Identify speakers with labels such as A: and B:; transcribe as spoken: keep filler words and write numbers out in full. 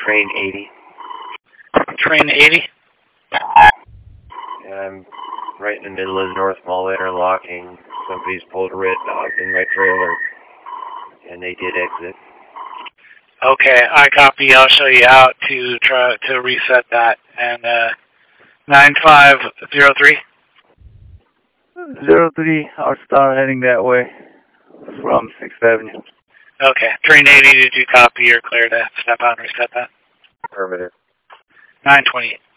A: train eighty.
B: Train eighty?
A: And I'm right in the middle of the North Mall interlocking. Somebody's pulled a red dog in my trailer, and they did exit.
B: Okay, I copy. I'll show you out to try to reset that. And uh, nine five zero three?
C: Zero three, I'll start heading that way from sixth Avenue.
B: Okay, train eighty, did you copy or clear to step out and reset that?
A: Affirmative.
B: nine twenty-eight.